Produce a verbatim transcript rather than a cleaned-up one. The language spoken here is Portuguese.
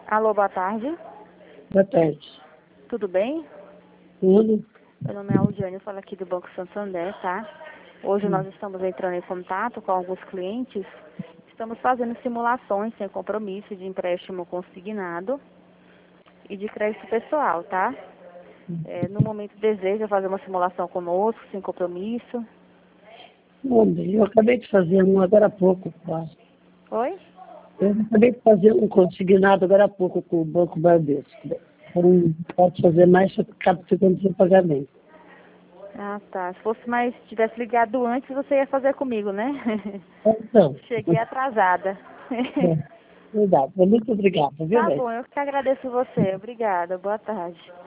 Alô, boa tarde. Boa tarde. Tudo bem? Tudo? Meu nome é Aldiane, eu falo aqui do Banco Santander, tá? Hoje Hum. nós estamos entrando em contato com alguns clientes. Estamos fazendo simulações sem compromisso de empréstimo consignado e de crédito pessoal, tá? É, no momento deseja fazer uma simulação conosco, sem compromisso. Bom, eu acabei de fazer um agora há pouco. Tá? Oi? Eu acabei de fazer um consignado agora há pouco com o Banco Bradesco. Então, pode fazer mais, só que acaba ficando sem pagamento. Ah, tá. Se fosse mais, tivesse ligado antes, você ia fazer comigo, né? Então, Cheguei atrasada. é, verdade. Muito obrigada, viu, Tá velho? bom, eu que agradeço você. Obrigada. Boa tarde.